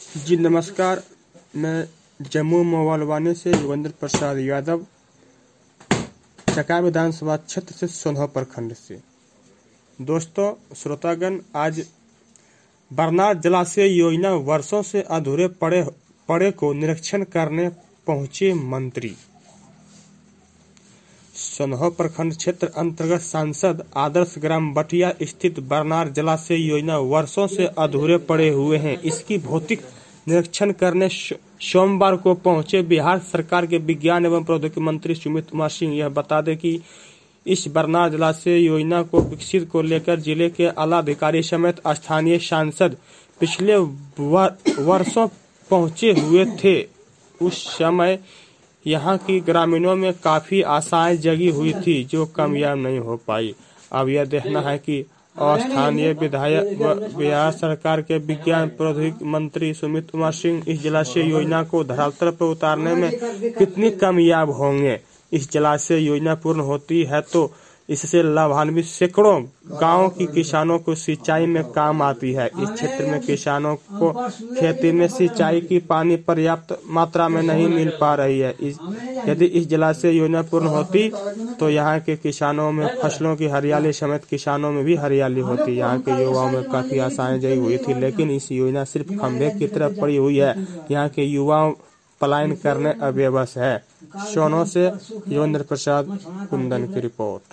जी नमस्कार, मैं जम्मू मोवालवानी से योगेंद्र प्रसाद यादव, चकाई विधानसभा क्षेत्र से सोनह प्रखंड से। दोस्तों श्रोतागण, आज बरनार जलाशय योजना वर्षों से अधूरे पड़े को निरीक्षण करने पहुंचे मंत्री। सोनह प्रखंड क्षेत्र अंतर्गत सांसद आदर्श ग्राम बटिया स्थित बरनार जलाशय योजना वर्षों से अधूरे पड़े हुए हैं। इसकी भौतिक निरीक्षण करने सोमवार को पहुंचे बिहार सरकार के विज्ञान एवं प्रौद्योगिकी मंत्री सुमित कुमार सिंह यह बता दें कि इस बरनार जलाशय योजना को विकसित को लेकर जिले के आला अधिकारी समेत स्थानीय सांसद पिछले वर्षों पहुंचे हुए थे। उस समय यहां की ग्रामीणों में काफी आशाएं जगी हुई थी जो कामयाब नहीं हो पाई। अब यह देखना है कि स्थानीय विधायक बिहार सरकार के विज्ञान प्रौद्योगिकी मंत्री सुमित कुमार सिंह इस जलाशय योजना को धरातल पर उतारने में कितनी कामयाब होंगे। इस जलाशय योजना पूर्ण होती है तो इससे लाभान्वित सैकड़ों गांव की किसानों को सिंचाई में काम आती है। इस क्षेत्र में किसानों को खेती में सिंचाई की पानी पर्याप्त मात्रा में नहीं मिल पा रही है। यदि इस जलाशय योजना पूर्ण होती तो यहाँ के किसानों में फसलों की हरियाली समेत किसानों में भी हरियाली होती। यहाँ के युवाओं में काफी आशाएं जगी हुई थी, लेकिन इस योजना सिर्फ खंभे की तरफ पड़ी हुई है। यहाँ के युवाओं पलायन करने अविवश है। सोनो से योगेंद्र प्रसाद कुंदन की रिपोर्ट।